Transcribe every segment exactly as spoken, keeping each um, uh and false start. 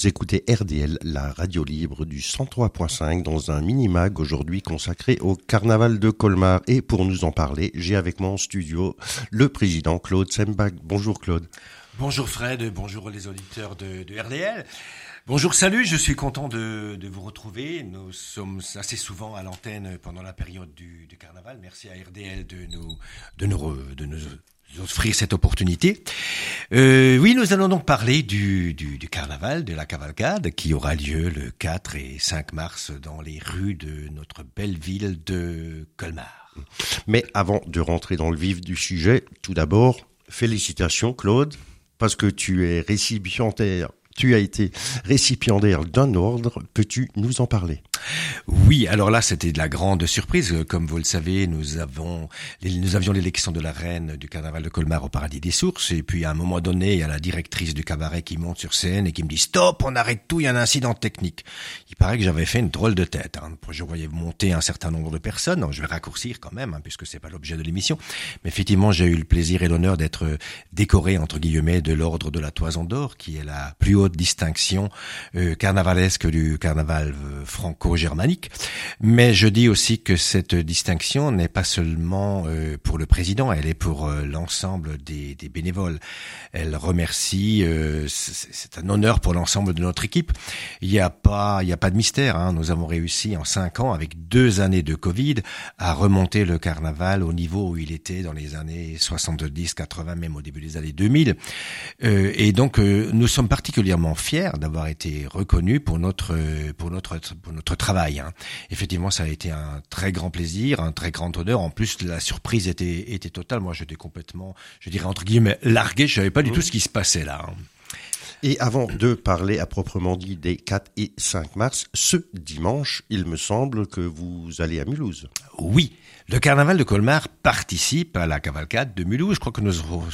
écoutez R D L, la radio libre du cent trois point cinq, dans un mini-mag aujourd'hui consacré au carnaval de Colmar. Et pour nous en parler, j'ai avec moi en studio le président Claude Sembach. Bonjour Claude. Bonjour Fred, bonjour les auditeurs de, de R D L. Bonjour, salut, je suis content de, de vous retrouver. Nous sommes assez souvent à l'antenne pendant la période du, du carnaval. Merci à R D L de nous, de nous, de nous offrir cette opportunité. Euh, oui, nous allons donc parler du, du, du carnaval, de la cavalcade, qui aura lieu le quatre et cinq mars dans les rues de notre belle ville de Colmar. Mais avant de rentrer dans le vif du sujet, tout d'abord, félicitations Claude, parce que tu es récipiendaire. Tu as été récipiendaire d'un ordre. Peux-tu nous en parler ? Oui, alors là, c'était de la grande surprise. Comme vous le savez, nous avons, nous avions l'élection de la reine du carnaval de Colmar au Paradis des Sources. Et puis, à un moment donné, il y a la directrice du cabaret qui monte sur scène et qui me dit « Stop, on arrête tout, il y a un incident technique ». Il paraît que j'avais fait une drôle de tête. Hein. Je voyais monter un certain nombre de personnes. Donc, je vais raccourcir quand même, hein, puisque c'est pas l'objet de l'émission. Mais effectivement, j'ai eu le plaisir et l'honneur d'être décoré, entre guillemets, de l'ordre de la Toison d'Or, qui est la plus haute distinction euh, carnavalesque du carnaval euh, franco-germanique. Mais je dis aussi que cette distinction n'est pas seulement euh, pour le président, elle est pour euh, l'ensemble des, des bénévoles. Elle remercie, euh, c'est, c'est un honneur pour l'ensemble de notre équipe. Il n'y a pas, il y a pas de mystère. Hein. Nous avons réussi en cinq ans, avec deux années de Covid, à remonter le carnaval au niveau où il était dans les années soixante-dix, quatre-vingts, même au début des années deux mille. Euh, et donc, euh, nous sommes particulièrement fiers d'avoir été reconnus pour notre pour notre pour notre travail. Hein. Effectivement, ça a été un très grand plaisir, un très grand honneur. En plus, la surprise était était totale. Moi, j'étais complètement, je dirais entre guillemets, largué. Je savais pas du tout ce qui se passait là. Hein. Et avant de parler à proprement dit des quatre et cinq mars, ce dimanche, il me semble que vous allez à Mulhouse. Oui, le carnaval de Colmar participe à la cavalcade de Mulhouse. Je crois que nous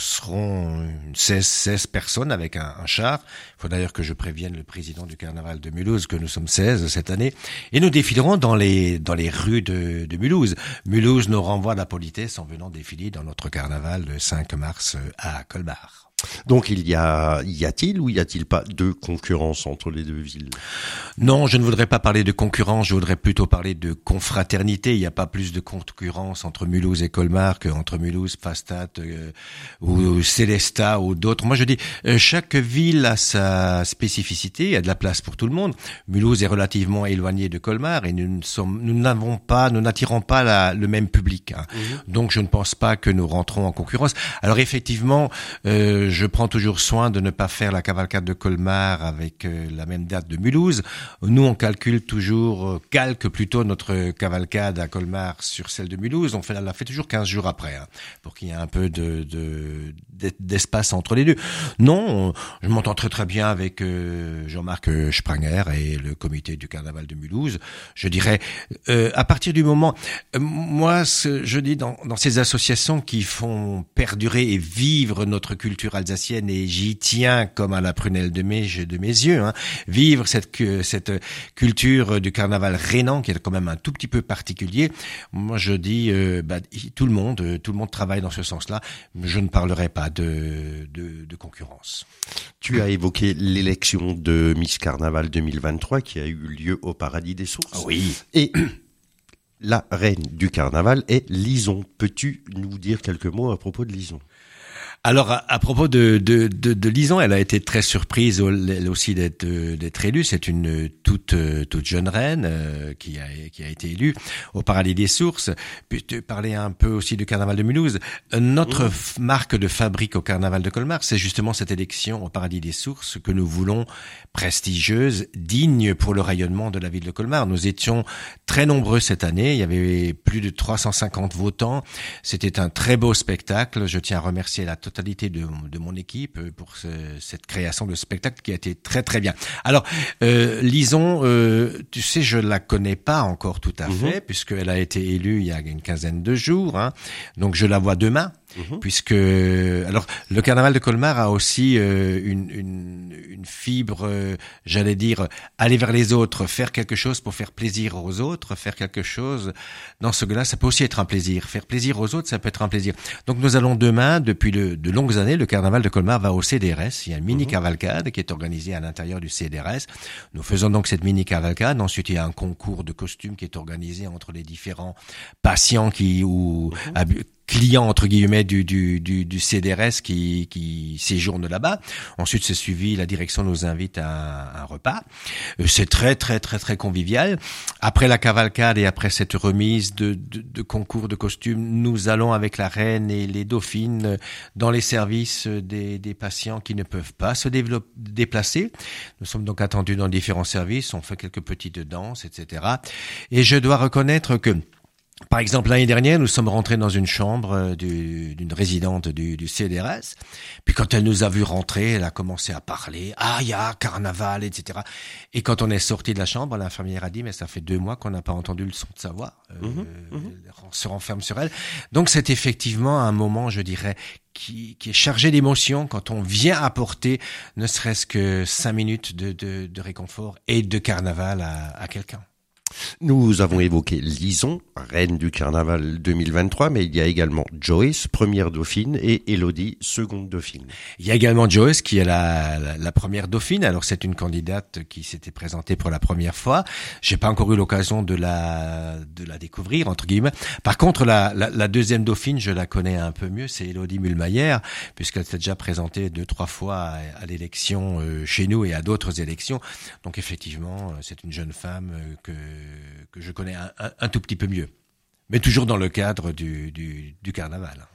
serons seize, seize personnes avec un, un char. Il faut d'ailleurs que je prévienne le président du carnaval de Mulhouse que nous sommes seize cette année. Et nous défilerons dans les, dans les rues de, de Mulhouse. Mulhouse nous renvoie à la politesse en venant défiler dans notre carnaval le cinq mars à Colmar. Donc il y a, y a-t-il ou y a-t-il pas de concurrence entre les deux villes ? Non, je ne voudrais pas parler de concurrence, je voudrais plutôt parler de confraternité. Il n'y a pas plus de concurrence entre Mulhouse et Colmar qu'entre Mulhouse, Pfastatt euh, ou Sélestat ou d'autres. Moi je dis, euh, chaque ville a sa spécificité, il y a de la place pour tout le monde. Mulhouse est relativement éloigné de Colmar et nous ne sommes, nous n'avons pas, nous n'attirons pas la, le même public. Hein. Mmh. Donc je ne pense pas que nous rentrons en concurrence. Alors effectivement, euh, je prends toujours soin de ne pas faire la cavalcade de Colmar avec euh, la même date de Mulhouse. Nous, on calcule toujours, euh, calque plutôt notre cavalcade à Colmar sur celle de Mulhouse. On fait, on la fait toujours quinze jours après, hein, pour qu'il y ait un peu de, de, d'espace entre les deux. Non, on, je m'entends très très bien avec euh, Jean-Marc Spranger et le comité du carnaval de Mulhouse. Je dirais, euh, à partir du moment, euh, moi, ce, je dis dans, dans ces associations qui font perdurer et vivre notre culture alsacienne, et j'y tiens comme à la prunelle de mes, de mes yeux, hein, vivre cette, cette culture du carnaval rhénan qui est quand même un tout petit peu particulier. Moi, je dis, euh, bah, tout le monde, tout le monde travaille dans ce sens-là. Je ne parlerai pas de, de, de concurrence. Tu as évoqué l'élection de Miss Carnaval deux mille vingt-trois qui a eu lieu au Paradis des Sources. Oui. Et la reine du carnaval est Lison. Peux-tu nous dire quelques mots à propos de Lison ? Alors, à, à propos de, de, de, de Lison, elle a été très surprise, elle aussi, d'être, d'être élue. C'est une toute, toute jeune reine euh, qui a, qui a été élue au Paradis des Sources. Puis tu parlais un peu aussi du carnaval de Mulhouse. Notre mmh. marque de fabrique au carnaval de Colmar, c'est justement cette élection au Paradis des Sources que nous voulons prestigieuse, digne pour le rayonnement de la ville de Colmar. Nous étions très nombreux cette année. Il y avait plus de trois cent cinquante votants. C'était un très beau spectacle. Je tiens à remercier la totalité de, de mon équipe pour ce, cette création de spectacle qui a été très très bien. Alors, euh, Lison, euh, tu sais, je la connais pas encore tout à fait, mmh. puisqu'elle a été élue il y a une quinzaine de jours, hein, donc je la vois demain. Mmh. Puisque, alors, le carnaval de Colmar a aussi euh, une, une, une fibre, euh, j'allais dire, aller vers les autres, faire quelque chose pour faire plaisir aux autres, faire quelque chose dans ce gars-là, ça peut aussi être un plaisir. Faire plaisir aux autres, ça peut être un plaisir. Donc, nous allons demain, depuis le, de longues années, le carnaval de Colmar va au C D R S. Il y a une mini cavalcade qui est organisée à l'intérieur du C D R S. Nous faisons donc cette mini cavalcade. Ensuite, il y a un concours de costumes qui est organisé entre les différents patients qui ou mmh. clients entre guillemets du du du, du C D R S qui qui séjournent là-bas. Ensuite, c'est suivi. La direction nous invite à un, un repas. C'est très très très très convivial. Après la cavalcade et après cette remise de, de de concours de costumes, nous allons avec la reine et les dauphines dans les services des des patients qui ne peuvent pas se développer, déplacer. Nous sommes donc attendus dans différents services. On fait quelques petites danses, et cetera. Et je dois reconnaître que par exemple, l'année dernière, nous sommes rentrés dans une chambre du, d'une résidente du, du C D R S. Puis quand elle nous a vus rentrer, elle a commencé à parler. Ah, il y a carnaval, et cetera. Et quand on est sorti de la chambre, l'infirmière a dit, mais ça fait deux mois qu'on n'a pas entendu le son de sa voix. Euh, mmh, mmh. Elle se renferme sur elle. Donc c'est effectivement un moment, je dirais, qui, qui est chargé d'émotions quand on vient apporter ne serait-ce que cinq minutes de, de, de réconfort et de carnaval à, à quelqu'un. Nous avons évoqué Lison, reine du carnaval deux mille vingt-trois, mais il y a également Joyce, première dauphine, et Élodie, seconde dauphine. Il y a également Joyce qui est la, la, la première dauphine. Alors c'est une candidate qui s'était présentée pour la première fois. J'ai pas encore eu l'occasion de la de la découvrir entre guillemets. Par contre, la, la, la deuxième dauphine, je la connais un peu mieux, c'est Élodie Mulmayer, puisqu'elle s'est déjà présentée deux trois fois à, à l'élection euh, chez nous et à d'autres élections. Donc effectivement, c'est une jeune femme euh, que que je connais un, un, un tout petit peu mieux, mais toujours dans le cadre du, du, du carnaval.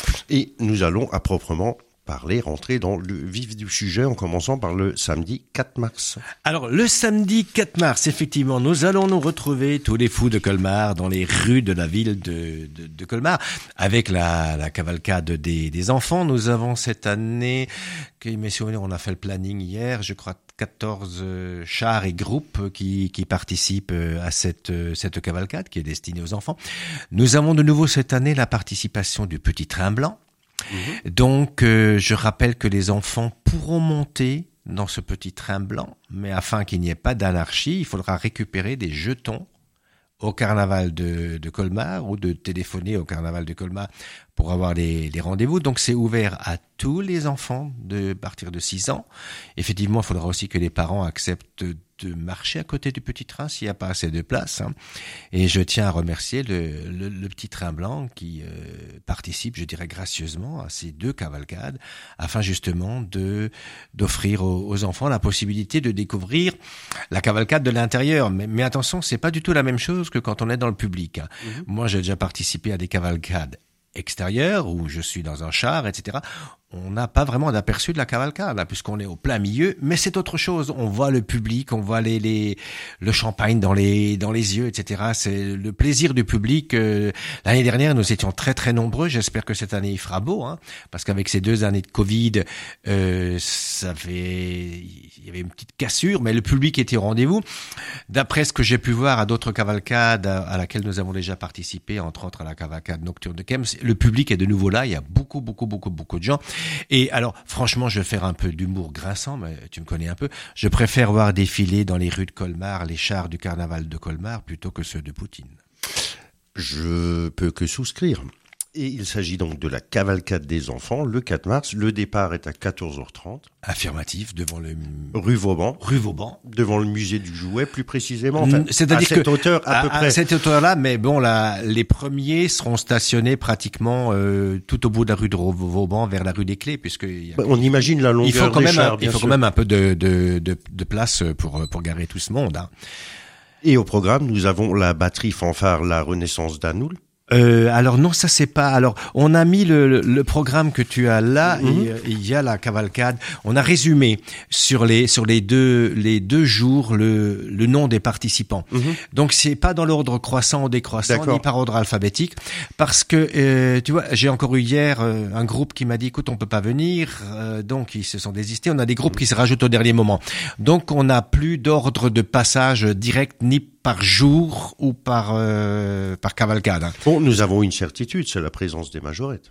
Et nous allons à proprement parler, rentrer dans le vif du sujet en commençant par le samedi quatre mars. Alors le samedi quatre mars, effectivement, nous allons nous retrouver tous les fous de Colmar dans les rues de la ville de, de, de Colmar avec la, la cavalcade des, des enfants. Nous avons cette année, mes souvenirs, on a fait le planning hier, je crois quatorze chars et groupes qui, qui participent à cette, cette cavalcade qui est destinée aux enfants. Nous avons de nouveau cette année la participation du Petit Train Blanc. Mmh. Donc, euh, je rappelle que les enfants pourront monter dans ce petit train blanc, mais afin qu'il n'y ait pas d'anarchie, il faudra récupérer des jetons au carnaval de, de Colmar ou de téléphoner au carnaval de Colmar pour avoir les, les rendez-vous. Donc, c'est ouvert à tous les enfants de partir de six ans. Effectivement, il faudra aussi que les parents acceptent de marcher à côté du petit train s'il n'y a pas assez de place. Hein. Et je tiens à remercier le, le, le petit train blanc qui euh, participe, je dirais, gracieusement à ces deux cavalcades afin justement de d'offrir aux, aux enfants la possibilité de découvrir la cavalcade de l'intérieur. Mais, mais attention, c'est pas du tout la même chose que quand on est dans le public. Hein. Mmh. Moi, j'ai déjà participé à des cavalcades extérieures où je suis dans un char, et cetera. On n'a pas vraiment d'aperçu de la cavalcade, là, puisqu'on est au plein milieu, mais c'est autre chose. On voit le public, on voit les, les, le champagne dans les, dans les yeux, et cetera. C'est le plaisir du public. Euh, l'année dernière, nous étions très, très nombreux. J'espère que cette année, il fera beau, hein, parce qu'avec ces deux années de Covid, euh, ça fait, il y avait une petite cassure, mais le public était au rendez-vous. D'après ce que j'ai pu voir à d'autres cavalcades à, à laquelle nous avons déjà participé, entre autres à la cavalcade nocturne de Kems, le public est de nouveau là. Il y a beaucoup, beaucoup, beaucoup, beaucoup de gens. Et alors, franchement, je vais faire un peu d'humour grinçant, mais tu me connais un peu. Je préfère voir défiler dans les rues de Colmar les chars du carnaval de Colmar plutôt que ceux de Poutine. Je peux que souscrire. Et il s'agit donc de la cavalcade des enfants, le quatre mars. Le départ est à quatorze heures trente. Affirmatif, devant le... Rue Vauban. Rue Vauban. Devant le musée du jouet, plus précisément. Enfin, c'est-à-dire à cette que, hauteur, à, à peu près. À cette hauteur-là, mais bon, là, les premiers seront stationnés pratiquement euh, tout au bout de la rue de Vauban, vers la rue des Clés, puisque... Y a... On imagine la longueur il faut quand des même chars, un, bien Il faut sûr. quand même un peu de, de, de, de place pour, pour garer tout ce monde. Hein. Et au programme, nous avons la batterie fanfare La Renaissance d'Anoul. Euh, alors non, ça c'est pas. Alors on a mis le, le, le programme que tu as là. Mm-hmm. Et il y a la cavalcade. On a résumé sur les sur les deux les deux jours le le nom des participants. Mm-hmm. Donc c'est pas dans l'ordre croissant ou décroissant, D'accord. ni par ordre alphabétique, parce que euh, tu vois, j'ai encore eu hier euh, un groupe qui m'a dit écoute, on peut pas venir, euh, donc ils se sont désistés. On a des groupes mm-hmm. qui se rajoutent au dernier moment. Donc on n'a plus d'ordre de passage direct ni par jour ou par euh, par cavalcade. Hein. Bon, nous avons une certitude, c'est la présence des majorettes.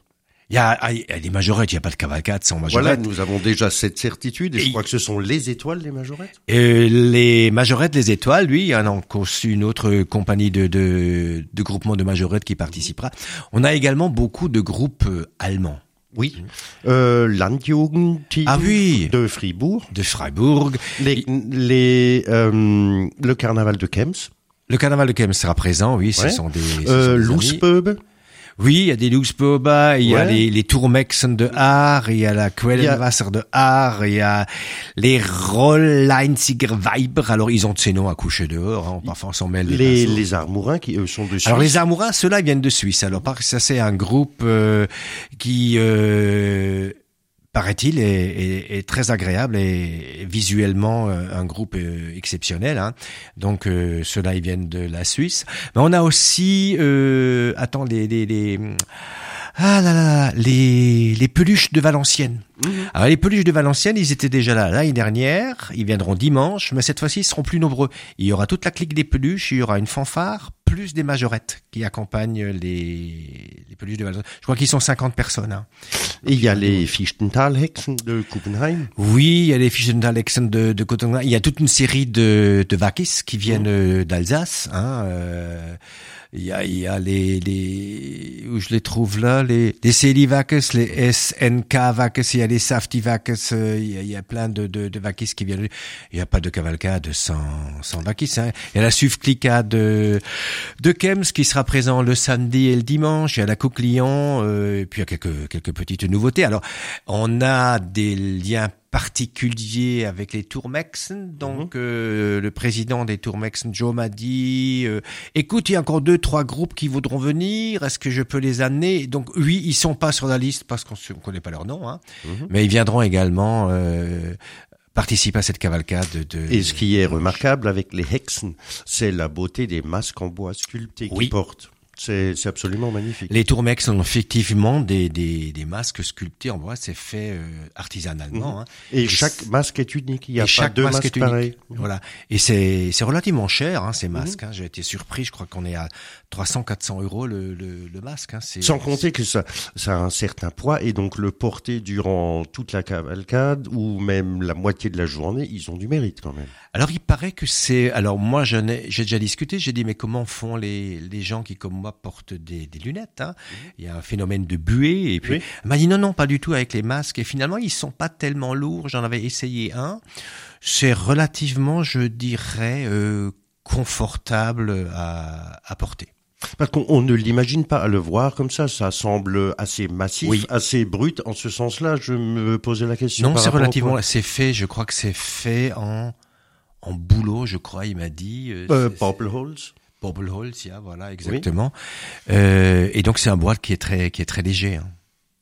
Il y a, il y a des majorettes, il n'y a pas de cavalcade sans Voilà, majorette. nous avons déjà cette certitude, et, Et je crois que ce sont les étoiles, les majorettes. Et les majorettes, les étoiles, lui, il y en a encore une autre compagnie de, de, de groupement de majorettes qui participera. On a également beaucoup de groupes euh, allemands. Oui, euh, Landjugendteam Ah oui. de Fribourg, De Freiburg. les, les, euh, le carnaval de Kems, Le carnaval de Kems sera présent, oui, ce Ouais. sont des, ce euh, sont des amis. Loespöbe, Oui, il y a des Luxpöber, il y a Ouais. les, les Tourmexen de Aar, il y a la Quellenwasser de Aar, il y a les Rolleinziger Weiber. Alors, ils ont de ces noms à coucher dehors, hein. Parfois on s'en mêle les les, pinceaux. les Armourins qui eux sont de Suisse. Alors les Armourins, ceux-là ils viennent de Suisse. Alors parce que ça c'est un groupe euh, qui, euh, paraît-il, est, est, est très agréable et visuellement euh, un groupe euh, exceptionnel. Hein. Donc euh, ceux-là ils viennent de la Suisse. Mais on a aussi, euh, attends les les, les ah là là, les les peluches de Valenciennes. Mmh. Alors les peluches de Valenciennes, ils étaient déjà là l'année dernière, ils viendront dimanche, mais cette fois-ci ils seront plus nombreux. Il y aura toute la clique des peluches, il y aura une fanfare, plus des majorettes qui accompagnent les, les peluches de Valenciennes. Je crois qu'ils sont cinquante personnes. Hein. Et il y a les Fichtentalhexen de Kuppenheim. Oui, il y a les Fichtentalhexen de, de Cotonga, il y a toute une série de, de Wackis qui viennent euh, d'Alsace. Hein, euh, il y a, il y a les, les, où je les trouve là, les, les Celi-Wackes, les S N K-Wackes, il y a les Safti-Wackes, euh, il y a, il y a plein de, de, de Wackis qui viennent. Il n'y a pas de cavalcade sans, sans Wackis, hein. Il y a la Sufklika de, de Kems qui sera présent le samedi et le dimanche. Il y a la Coquelion, euh, et puis il y a quelques, quelques petites nouveautés. Alors, on a des liens particulier avec les Tourmexen. Donc, mmh. euh, le président des Tourmexen, Joe, m'a dit, euh, écoute, il y a encore deux, trois groupes qui voudront venir. Est-ce que je peux les amener? Donc, oui, ils sont pas sur la liste parce qu'on ne connaît pas leur nom, hein. Mmh. Mais ils viendront également, euh, participer à cette cavalcade de... Et ce qui est remarquable avec les Hexen, c'est la beauté des masques en bois sculptés qu'ils oui. portent. C'est, c'est absolument magnifique. Les Tourmex ont effectivement des, des, des masques sculptés en bois, c'est fait euh, artisanalement. Mmh. Hein. Et, et chaque masque est unique, il y a pas deux masque masques pareils. Voilà. Et c'est, c'est relativement cher, hein, ces masques. Mmh. Hein. J'ai été surpris, je crois qu'on est à trois cents, quatre cents euros le, le, le masque. Hein. C'est, Sans compter que ça, ça a un certain poids et donc le porter durant toute la cavalcade ou même la moitié de la journée, ils ont du mérite quand même. Alors il paraît que c'est... Alors moi j'en ai, j'ai déjà discuté, j'ai dit mais comment font les, les gens qui comme moi portent des, des lunettes, hein. Mmh. Il y a un phénomène de buée et puis oui. Elle m'a dit non non pas du tout avec les masques et finalement ils sont pas tellement lourds. J'en avais essayé un, c'est relativement je dirais euh, confortable à, à porter. Parce qu'on on ne l'imagine pas à le voir comme ça, ça semble assez massif, oui. assez brut. En ce sens-là, je me posais la question. Non, par c'est relativement, au... c'est fait. Je crois que c'est fait en en boulot, je crois. Il m'a dit. Euh, euh, Bobble holes. Bobble holes, yeah, voilà, exactement. Oui. Euh, et donc c'est un bois qui est très qui est très léger. Hein.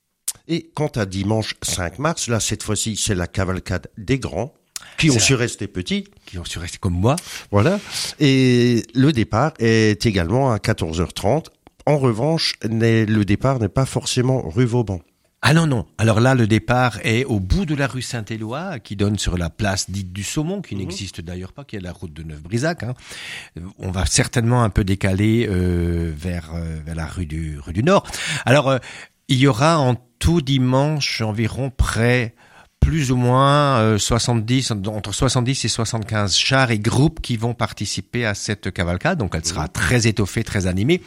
Et quant à dimanche cinq mars, là cette fois-ci, c'est la cavalcade des grands. Qui ont su rester petits. Qui ont su rester comme moi. Voilà. Et le départ est également à quatorze heures trente. En revanche, le départ n'est pas forcément rue Vauban. Ah non, non. Alors là, le départ est au bout de la rue Saint-Éloi, qui donne sur la place dite du Saumon, qui mmh. n'existe d'ailleurs pas, qui est la route de Neuf-Brisac. Hein. On va certainement un peu décaler euh, vers, euh, vers la rue du, rue du Nord. Alors, euh, il y aura en tout dimanche environ près... plus ou moins euh, soixante-dix, entre soixante-dix et soixante-quinze chars et groupes qui vont participer à cette cavalcade. Donc elle sera mmh. très étoffée, très animée.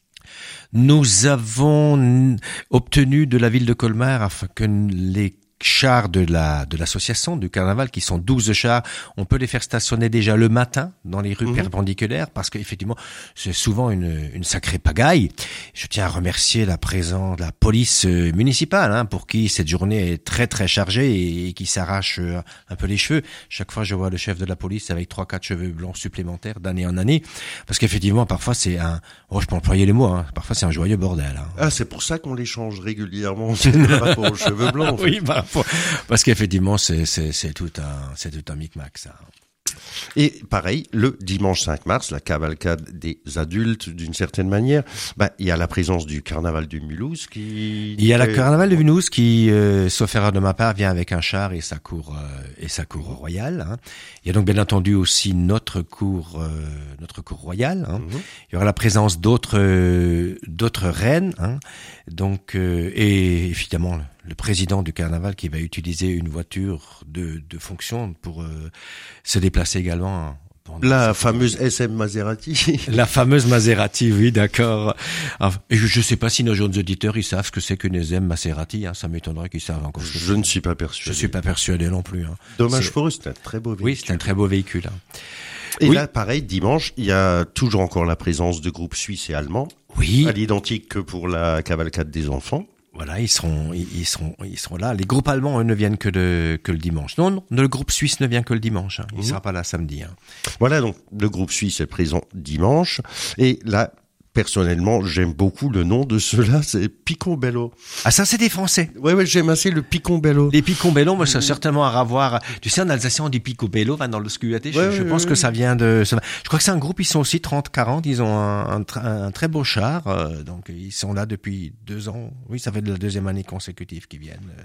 Nous avons obtenu de la ville de Colmar afin que les chars de la de l'association du carnaval, qui sont douze chars, on peut les faire stationner déjà le matin dans les rues mmh. perpendiculaires parce qu'effectivement c'est souvent une une sacrée pagaille. Je tiens à remercier la présence de la police municipale hein, pour qui cette journée est très très chargée et, et qui s'arrache un peu les cheveux. Chaque fois je vois le chef de la police avec trois quatre cheveux blancs supplémentaires d'année en année parce qu'effectivement parfois c'est un oh je peux employer les mots hein, parfois c'est un joyeux bordel. Hein. Ah c'est pour ça qu'on les change régulièrement par rapport aux cheveux blancs. En fait. Oui, bah, parce qu'effectivement, c'est, c'est, c'est tout un, c'est tout un micmac, ça. Et pareil, le dimanche cinq mars, la cavalcade des adultes, d'une certaine manière, bah, il y a la présence du carnaval de Mulhouse qui... Il y a le carnaval de Mulhouse qui, euh, sauf erreur de ma part, vient avec un char et sa cour euh, et sa cour royale. Hein. Il y a donc bien entendu aussi notre cour, euh, notre cour royale. Hein. Mm-hmm. Il y aura la présence d'autres, euh, d'autres reines. Hein. Donc, euh, et évidemment le, le président du carnaval qui va utiliser une voiture de, de fonction pour euh, se déplacer également. La fameuse S M Maserati. La fameuse Maserati, oui, d'accord. Enfin, je ne sais pas si nos jeunes auditeurs, ils savent ce que c'est qu'une S M Maserati. Hein. Ça m'étonnerait qu'ils savent encore. Je ne suis pas persuadé. Je suis pas persuadé non plus. Hein. Dommage c'est... pour eux, c'est un très beau véhicule. Oui, c'est un très beau véhicule. Hein. Et oui. là, pareil, dimanche, il y a toujours encore la présence de groupes suisses et allemands. Oui. À l'identique que pour la cavalcade des enfants. Voilà, ils seront, ils seront, ils seront là. Les groupes allemands, eux, ne viennent que de, que le dimanche. Non, non, le groupe suisse ne vient que le dimanche. Hein. Il mmh. sera pas là samedi. Hein. Voilà, donc le groupe suisse est présent dimanche. Et là, personnellement, j'aime beaucoup le nom de ceux-là, c'est Picobello. Ah, ça, c'est des Français. Ouais, ouais, j'aime assez le Picobello. Les Picobello, moi, ça a certainement à voir. Tu sais, en Alsacien, on dit Picobello, dans le scuaté. Ouais, je, je ouais, pense ouais. que ça vient de, je crois que c'est un groupe, ils sont aussi trente quarante, ils ont un, un, un très beau char, euh, donc ils sont là depuis deux ans. Oui, ça fait de la deuxième année consécutive qu'ils viennent. Euh.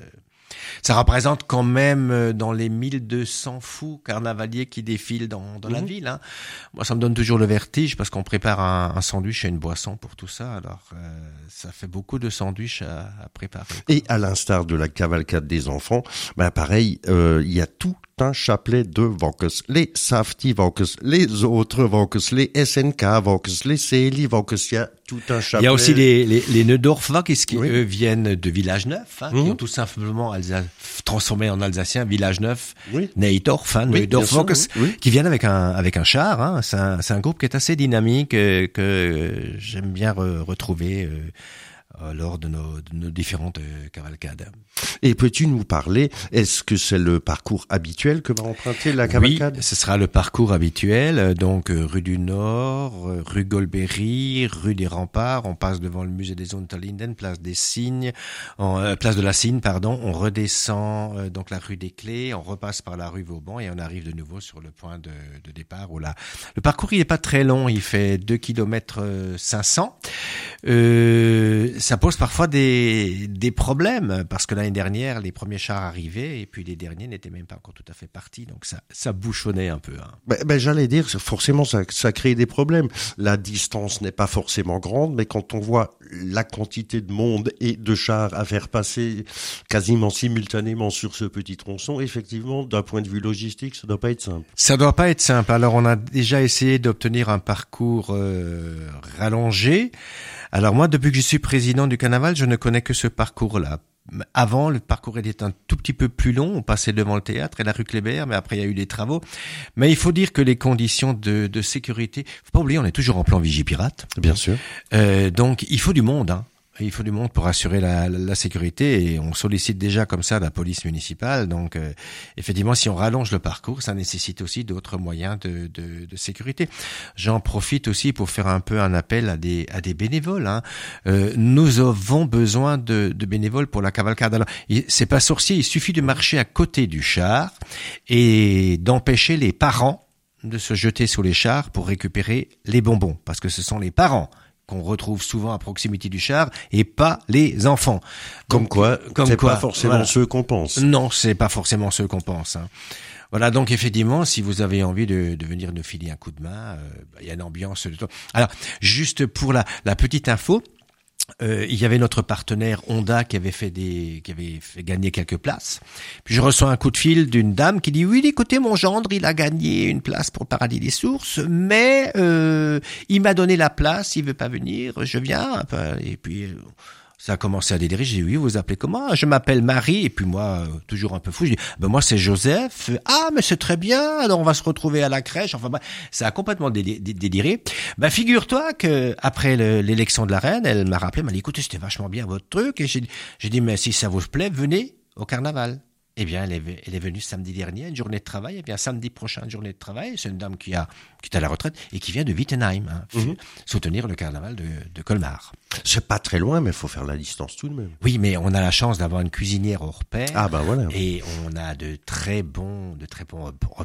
Ça représente quand même dans les mille deux cents fous carnavaliers qui défilent dans, dans mmh. la ville. Hein. Moi, ça me donne toujours le vertige parce qu'on prépare un, un sandwich et une boisson pour tout ça. Alors, euh, ça fait beaucoup de sandwichs à, à préparer. Et à l'instar de la cavalcade des enfants, bah pareil, il euh, y a tout un chapelet de Volkes, les Safety Volkes, les autres Volkes, les S N K Volkes, les C L I Volkes, il y a tout un chapelet. Il y a aussi les, les, les Neudorf Volkes qui, oui. eux, viennent de Village Neuf, hein, mmh. qui ont tout simplement Alsa- transformé en alsacien Village Neuf, oui. Neudorf, hein, oui, Neudorf Volkes, oui. qui viennent avec un, avec un char, hein. C'est un, c'est un groupe qui est assez dynamique, euh, que j'aime bien re- retrouver, euh, lors de nos, de nos différentes euh, cavalcades. Et peux-tu nous parler, est-ce que c'est le parcours habituel que va emprunter la cavalcade ? Oui, ce sera le parcours habituel, donc euh, rue du Nord, euh, rue Golbery, rue des Remparts, on passe devant le musée des Unterlinden, place des Cygnes, en, euh, place de la Cygne, pardon, on redescend euh, donc la rue des Clés, on repasse par la rue Vauban et on arrive de nouveau sur le point de, de départ où là, le parcours il est pas très long, il fait deux kilomètres cinq cents. Euh, ça pose parfois des, des problèmes parce que l'année dernière, les premiers chars arrivaient et puis les derniers n'étaient même pas encore tout à fait partis. Donc ça, ça bouchonnait un peu. Hein. Ben, ben, j'allais dire, forcément, ça, ça crée des problèmes. La distance n'est pas forcément grande, mais quand on voit la quantité de monde et de chars à faire passer quasiment simultanément sur ce petit tronçon, effectivement, d'un point de vue logistique, ça doit pas être simple. Ça doit pas être simple. Alors, on a déjà essayé d'obtenir un parcours euh, rallongé. Alors moi, depuis que je suis président du carnaval, je ne connais que ce parcours-là. Avant, le parcours était un tout petit peu plus long. On passait devant le théâtre et la rue Kléber, mais après, il y a eu des travaux. Mais il faut dire que les conditions de, de sécurité... Faut pas oublier, on est toujours en plan Vigipirate. Bien sûr. Euh, donc, il faut du monde, hein. Il faut du monde pour assurer la, la, la sécurité et on sollicite déjà comme ça la police municipale. Donc, euh, effectivement, si on rallonge le parcours, ça nécessite aussi d'autres moyens de, de, de sécurité. J'en profite aussi pour faire un peu un appel à des, à des bénévoles. Hein. Euh, nous avons besoin de, de bénévoles pour la cavalcade. Alors, c'est pas sorcier, il suffit de marcher à côté du char et d'empêcher les parents de se jeter sur les chars pour récupérer les bonbons, parce que ce sont les parents qu'on retrouve souvent à proximité du char et pas les enfants. Comme donc, quoi, comme c'est quoi, pas forcément voilà. ceux qu'on pense. Non, c'est pas forcément ceux qu'on pense. Hein. Voilà, donc effectivement, si vous avez envie de, de venir nous filer un coup de main, euh, bah, il y a une ambiance. De... Alors, juste pour la, la petite info, Euh, il y avait notre partenaire Honda qui avait fait des, qui avait fait gagner quelques places. Puis je reçois un coup de fil d'une dame qui dit oui, écoutez, mon gendre, il a gagné une place pour le Paradis des Sources, mais euh, il m'a donné la place, il veut pas venir, je viens. Et puis ça a commencé à délirer. J'ai dit oui, vous vous appelez comment? Je m'appelle Marie. Et puis moi, euh, toujours un peu fou, je dis ben moi c'est Joseph. Ah mais c'est très bien. Alors on va se retrouver à la crèche. Enfin bah, ça a complètement déliré. déliré. Ben figure-toi que après le, l'élection de la reine, elle m'a rappelé, m'a dit écoutez, c'était vachement bien votre truc. Et j'ai, j'ai dit mais si ça vous plaît, venez au carnaval. Eh bien, elle est, elle est venue samedi dernier, une journée de travail. Eh bien, samedi prochain, une journée de travail. C'est une dame qui a, qui est à la retraite et qui vient de Wittenheim, hein, mmh. soutenir le carnaval de, de Colmar. C'est pas très loin, mais il faut faire la distance tout de même. Oui, mais on a la chance d'avoir une cuisinière hors pair. Ah, ben voilà. Et on a de très bons, de très bons repas.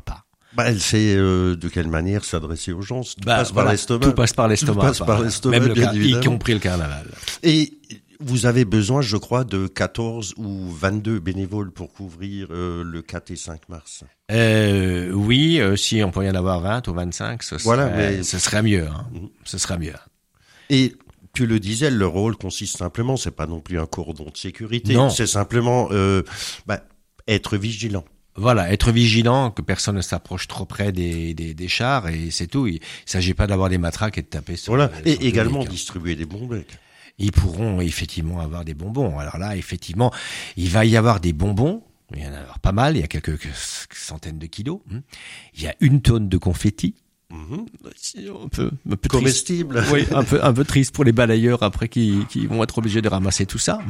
Bah, elle sait euh, de quelle manière s'adresser aux gens. Tout bah, passe voilà, par l'estomac. Tout passe par l'estomac. Tout passe par, par l'estomac, même le bien car- évidemment. Y compris le carnaval. Et vous avez besoin, je crois, de quatorze ou vingt-deux bénévoles pour couvrir euh, le quatre et cinq mars. Euh, oui, euh, si on peut y en avoir vingt ou vingt-cinq, ce serait, voilà, mais... ce serait mieux. Hein. Mmh. Ce serait mieux. Et tu le disais, le rôle consiste simplement, c'est pas non plus un cordon de sécurité, non. c'est simplement euh, bah, être vigilant. Voilà, être vigilant, que personne ne s'approche trop près des, des, des chars, et c'est tout. Il ne s'agit pas d'avoir des matraques et de taper sur. Voilà, le, et sur également public. distribuer des bonbons. Ils pourront effectivement avoir des bonbons. Alors là, effectivement, il va y avoir des bonbons. Il y en a pas mal. Il y a quelques centaines de kilos. Il y a une tonne de confettis. Mmh. Un peu, un peu comestible. Oui, un peu, un peu triste pour les balayeurs après qui, qui vont être obligés de ramasser tout ça.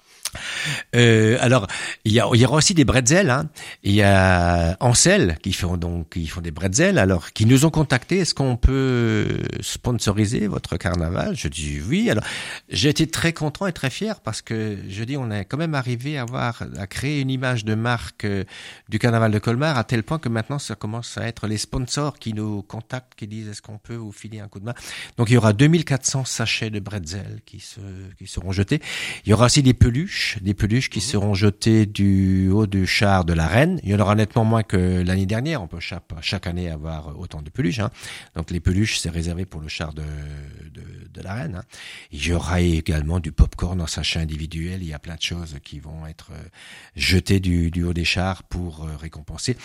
Euh, alors, il y, a, il y aura aussi des bretzels. Hein. Il y a Ansel qui font donc qui font des bretzels. Alors, qui nous ont contactés. Est-ce qu'on peut sponsoriser votre carnaval ? Je dis oui. Alors, j'ai été très content et très fier parce que je dis on est quand même arrivé à avoir à créer une image de marque euh, du carnaval de Colmar à tel point que maintenant ça commence à être les sponsors qui nous contactent, qui disent est-ce qu'on peut vous filer un coup de main. Donc, il y aura deux mille quatre cents sachets de bretzels qui se qui seront jetés. Il y aura aussi des peluches. Des peluches qui seront jetées du haut du char de la reine. Il y en aura nettement moins que l'année dernière. On peut chaque, chaque année avoir autant de peluches. Hein. Donc les peluches, c'est réservé pour le char de, de, de la reine. Hein. Il y aura également du popcorn en sachet individuel. Il y a plein de choses qui vont être jetées du, du haut des chars pour récompenser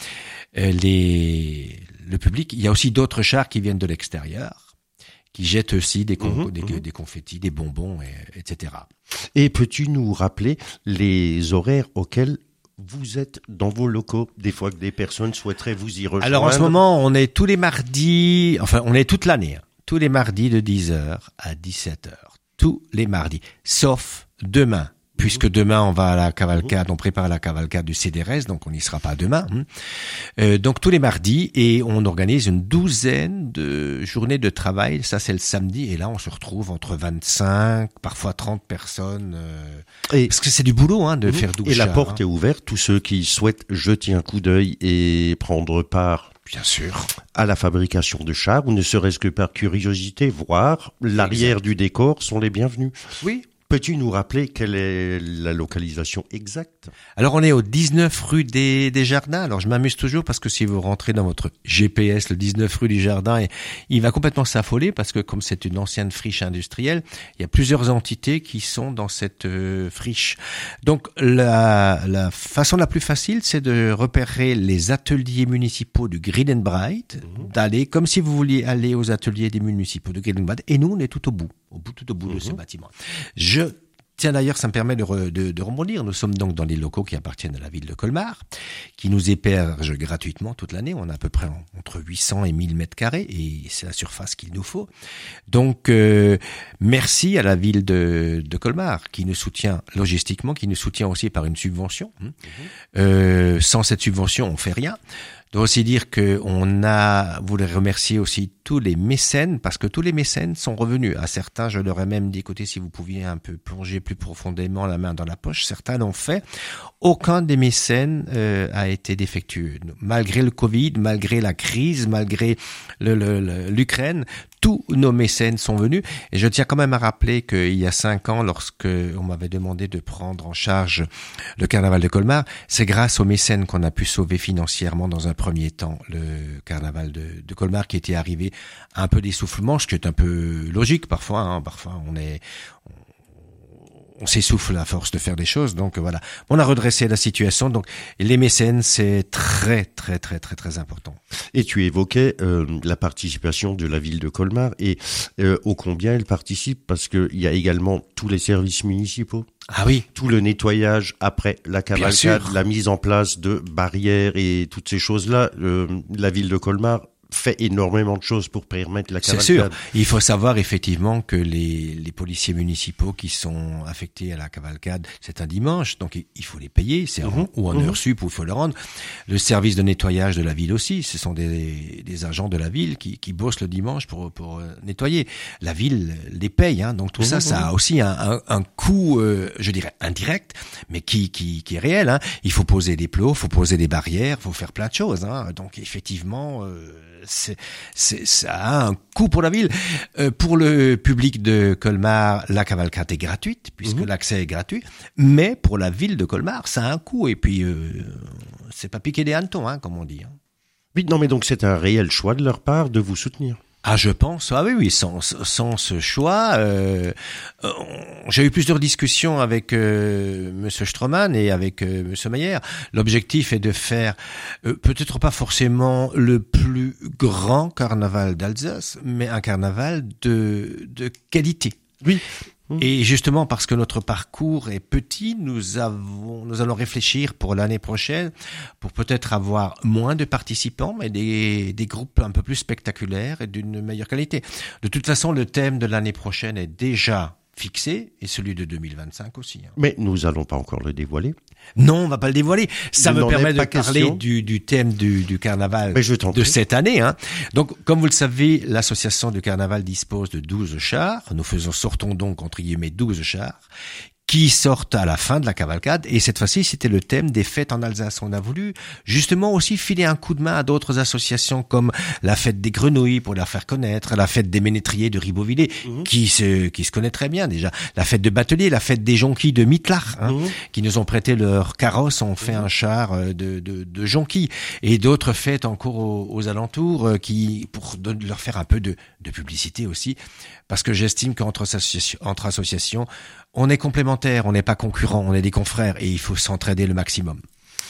les, le public. Il y a aussi d'autres chars qui viennent de l'extérieur, qui jettent aussi des, con- mmh, des, mmh. des confettis, des bonbons, et, etc. Et peux-tu nous rappeler les horaires auxquels vous êtes dans vos locaux, des fois que des personnes souhaiteraient vous y rejoindre? Alors en ce moment, on est tous les mardis, enfin on est toute l'année, hein, tous les mardis de dix heures à dix-sept heures. Tous les mardis, sauf demain. Puisque demain, on va à la cavalcade, on prépare la cavalcade du C D R S, donc on n'y sera pas demain. Hein. Euh, donc tous les mardis, et on organise une douzaine de journées de travail. Ça, c'est le samedi, et là, on se retrouve entre vingt-cinq, parfois trente personnes. Euh, et, parce que c'est du boulot, hein, de mmh, faire douze Et la chars, porte hein. est ouverte. Tous ceux qui souhaitent jeter un coup d'œil et prendre part, bien sûr, à la fabrication de chars, ou ne serait-ce que par curiosité, voir l'arrière exact. Du décor, sont les bienvenus. Oui. Peux-tu nous rappeler quelle est la localisation exacte? Alors, on est au dix-neuf rue des, des Jardins. Alors, je m'amuse toujours parce que si vous rentrez dans votre G P S, le dix-neuf rue du Jardin, il va complètement s'affoler parce que comme c'est une ancienne friche industrielle, il y a plusieurs entités qui sont dans cette euh, friche. Donc, la, la façon la plus facile, c'est de repérer les ateliers municipaux du Green and Bright, mmh. d'aller comme si vous vouliez aller aux ateliers des municipaux du Green and Bright. Et nous, on est tout au bout, au bout, tout au bout mmh. de ces bâtiments. Je Tiens, d'ailleurs, ça me permet de, re, de, de rebondir. Nous sommes donc dans les locaux qui appartiennent à la ville de Colmar, qui nous hébergent gratuitement toute l'année. On a à peu près entre huit cents et mille mètres carrés, et c'est la surface qu'il nous faut. Donc, euh, merci à la ville de, de Colmar, qui nous soutient logistiquement, qui nous soutient aussi par une subvention. Mmh. Euh, sans cette subvention, on fait rien. Je dois aussi dire que on a voulu remercier aussi tous les mécènes, parce que tous les mécènes sont revenus. À certains, je leur ai même dit, écoutez, si vous pouviez un peu plonger plus profondément la main dans la poche, certains l'ont fait. Aucun des mécènes euh, a été défectueux. Malgré le Covid, malgré la crise, malgré le, le, le, l'Ukraine, tous nos mécènes sont venus. Et je tiens quand même à rappeler qu'il y a cinq ans, lorsque on m'avait demandé de prendre en charge le carnaval de Colmar, c'est grâce aux mécènes qu'on a pu sauver financièrement dans un premier temps le carnaval de, de Colmar, qui était arrivé un peu d'essoufflement, ce qui est un peu logique parfois. Hein. Parfois, on est... On, on s'essouffle à force de faire des choses, donc voilà. On a redressé la situation, donc les mécènes, c'est très, très, très, très, très important. Et tu évoquais euh, la participation de la ville de Colmar, et euh, ô combien elle participe, parce qu'il y a également tous les services municipaux. Ah oui. Tout le nettoyage après la cavalcade, la mise en place de barrières et toutes ces choses-là. Euh, la ville de Colmar fait énormément de choses pour permettre la cavalcade. C'est sûr. Il faut savoir effectivement que les, les policiers municipaux qui sont affectés à la cavalcade, c'est un dimanche, donc il faut les payer, c'est en, mmh. ou en mmh. heure sup, ou il faut le rendre. Le service de nettoyage de la ville aussi, ce sont des, des agents de la ville qui, qui bossent le dimanche pour, pour nettoyer. La ville les paye, hein, donc tout mmh. ça, ça a aussi un, un, un coût, euh, je dirais indirect, mais qui, qui, qui est réel. Hein. Il faut poser des plots, il faut poser des barrières, il faut faire plein de choses. Hein. Donc effectivement... Euh, C'est, c'est, ça a un coût pour la ville. Euh, pour le public de Colmar, la cavalcade est gratuite, puisque mmh. l'accès est gratuit. Mais pour la ville de Colmar, ça a un coût. Et puis, euh, c'est pas piquer des hannetons, hein, comme on dit. Hein. Oui, non, mais donc c'est un réel choix de leur part de vous soutenir. Ah, je pense. Ah oui, oui. Sans, sans ce choix, euh, euh, j'ai eu plusieurs discussions avec euh, Monsieur Stroman et avec euh, Monsieur Mayer. L'objectif est de faire euh, peut-être pas forcément le plus grand carnaval d'Alsace, mais un carnaval de de qualité. Oui. Et justement, parce que notre parcours est petit, nous avons, nous allons réfléchir pour l'année prochaine pour peut-être avoir moins de participants, mais des, des groupes un peu plus spectaculaires et d'une meilleure qualité. De toute façon, le thème de l'année prochaine est déjà fixé et celui de deux mille vingt-cinq aussi. Hein. Mais nous allons pas encore le dévoiler. Non, on va pas le dévoiler. Ça Il me permet de question. parler du, du thème du, du carnaval de cette année. Hein. Donc, comme vous le savez, l'association du carnaval dispose de douze chars. Nous faisons, sortons donc, entre guillemets, douze chars qui sortent à la fin de la cavalcade. Et cette fois-ci, c'était le thème des fêtes en Alsace. On a voulu justement aussi filer un coup de main à d'autres associations comme la fête des grenouilles pour la faire connaître, la fête des ménétriers de Ribeauvillé, mmh. qui se qui se connaît très bien déjà, la fête de Batelier, la fête des jonquilles de Mittelach, hein, mmh. qui nous ont prêté leur carrosse, ont fait mmh. un char de de, de jonquilles, et d'autres fêtes encore aux, aux alentours qui pour de, leur faire un peu de de publicité aussi, parce que j'estime qu'entre associations, entre associations, on est complémentaires, on n'est pas concurrents, on est des confrères et il faut s'entraider le maximum.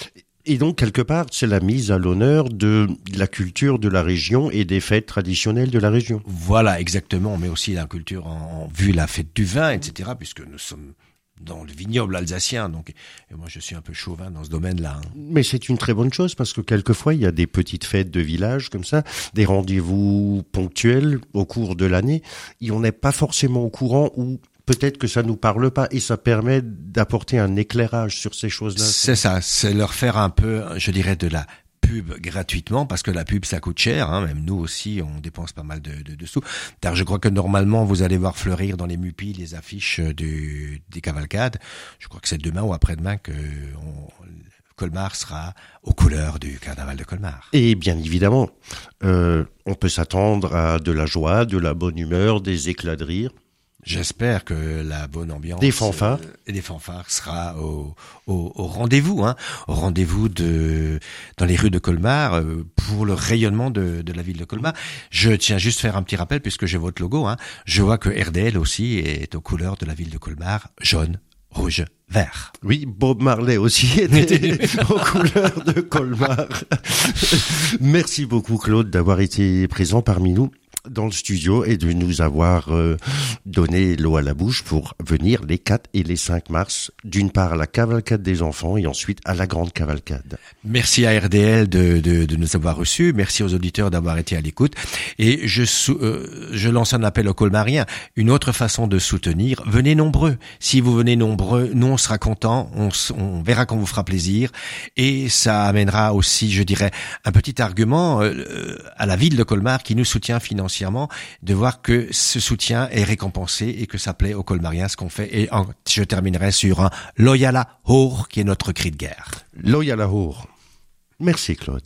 Et donc, quelque part, c'est la mise à l'honneur de la culture de la région et des fêtes traditionnelles de la région. Voilà, exactement, mais aussi la culture en, en vue la fête du vin, et cetera, puisque nous sommes dans le vignoble alsacien, donc et moi je suis un peu chauvin dans ce domaine-là. Hein. Mais c'est une très bonne chose parce que quelquefois il y a des petites fêtes de village comme ça, des rendez-vous ponctuels au cours de l'année, et on n'est pas forcément au courant ou peut-être que ça nous parle pas et ça permet d'apporter un éclairage sur ces choses-là. C'est ça, c'est leur faire un peu, je dirais, de la pub gratuitement, parce que la pub ça coûte cher, hein, même nous aussi on dépense pas mal de, de, de sous. Car je crois que normalement vous allez voir fleurir dans les mupis les affiches du, des cavalcades. Je crois que c'est demain ou après-demain que on, Colmar sera aux couleurs du carnaval de Colmar. Et bien évidemment, euh, on peut s'attendre à de la joie, de la bonne humeur, des éclats de rire. J'espère que la bonne ambiance des fanfares euh, et des fanfares sera au, au, au rendez-vous, hein, au rendez-vous de dans les rues de Colmar euh, pour le rayonnement de, de la ville de Colmar. Je tiens juste à faire un petit rappel puisque j'ai votre logo. Hein, je vois que R D L aussi est aux couleurs de la ville de Colmar, jaune, rouge, vert. Oui, Bob Marley aussi était aux couleurs de Colmar. Merci beaucoup Claude d'avoir été présent parmi nous dans le studio et de nous avoir euh, donné l'eau à la bouche pour venir les quatre et les cinq mars, d'une part à la cavalcade des enfants et ensuite à la grande cavalcade. Merci à R D L de, de, de nous avoir reçus, merci aux auditeurs d'avoir été à l'écoute et je, euh, je lance un appel aux Colmariens, une autre façon de soutenir, venez nombreux. Si vous venez nombreux, nous on sera contents, on, on verra qu'on vous fera plaisir et ça amènera aussi, je dirais, un petit argument euh, à la ville de Colmar qui nous soutient financièrement, de voir que ce soutien est récompensé et que ça plaît aux Colmariens ce qu'on fait. Et en, je terminerai sur un Loyala Hour qui est notre cri de guerre. Loyala Hour. Merci Claude.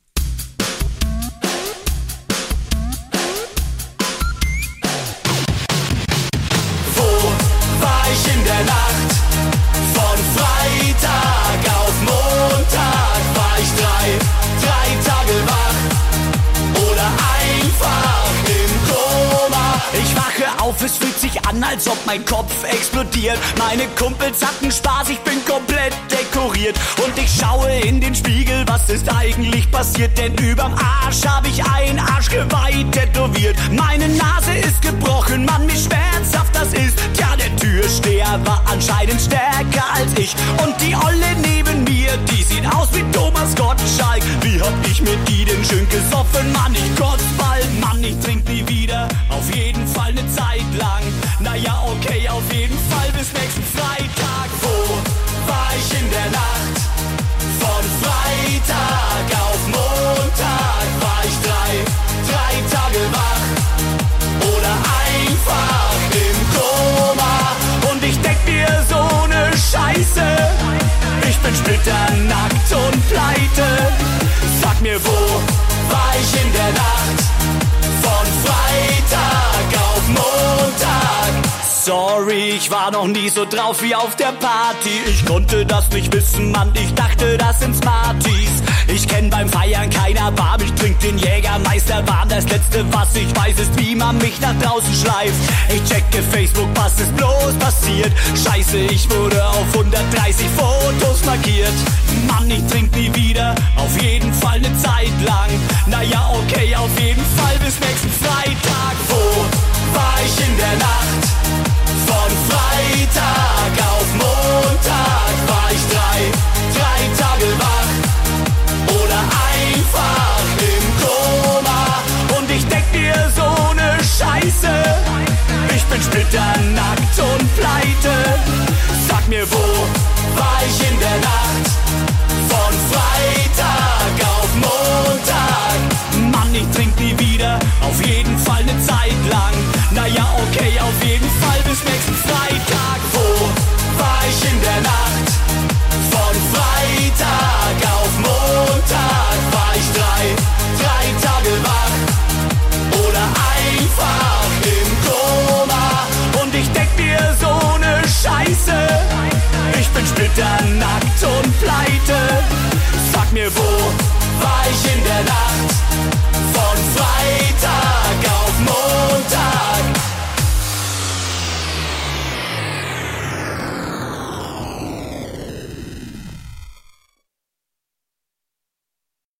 Wo war ich in der Nacht? Von Freitag auf Montag war ich drei, drei Tage wach oder einfach im Koma. Ich wache auf, es fühlt sich an, an, als ob mein Kopf explodiert. Meine Kumpels hatten Spaß, ich bin komplett dekoriert. Und ich schaue in den Spiegel, was ist eigentlich passiert? Denn überm Arsch hab ich ein Arschgeweih tätowiert. Meine Nase ist gebrochen, Mann, wie schmerzhaft das ist. Tja, der Türsteher war anscheinend stärker als ich. Und die Olle neben mir, die sieht aus wie Thomas Gottschalk. Wie hab ich mir die denn schön gesoffen? Mann, ich kotz bald, Mann, ich trink nie wieder. Auf jeden Fall ne Zeit lang. Naja, okay, auf jeden Fall bis nächsten Freitag. Wo war ich in der Nacht? Von Freitag auf Montag war ich drei, drei Tage wach. Oder einfach im Koma. Und ich denk mir so ne Scheiße. Ich bin splitternackt und pleite. Sag mir, wo war ich in der Nacht? Von Freitag auf Montag. Sorry, ich war noch nie so drauf wie auf der Party. Ich konnte das nicht wissen, Mann, ich dachte, das sind Smarties. Ich kenn beim Feiern keiner Bar, ich trink den Jägermeister warm. Das letzte, was ich weiß, ist, wie man mich nach draußen schleift. Ich checke Facebook, was ist bloß passiert? Scheiße, ich wurde auf hundertdreißig Fotos markiert. Mann, ich trink nie wieder, auf jeden Fall ne Zeit lang. Naja, okay, auf jeden Fall bis nächsten Freitag. Wo war ich in der Nacht? Von Freitag auf Montag war ich drei, drei Tage wach. Oder einfach im Koma. Und ich denk mir so ne Scheiße. Ich bin splitternackt und pleite. Sag mir, wo war ich in der Nacht? Von Freitag auf Montag. Mann, ich trink nie wieder, auf jeden Fall ne Zeit lang. Naja, okay, auf jeden Fall bis nächsten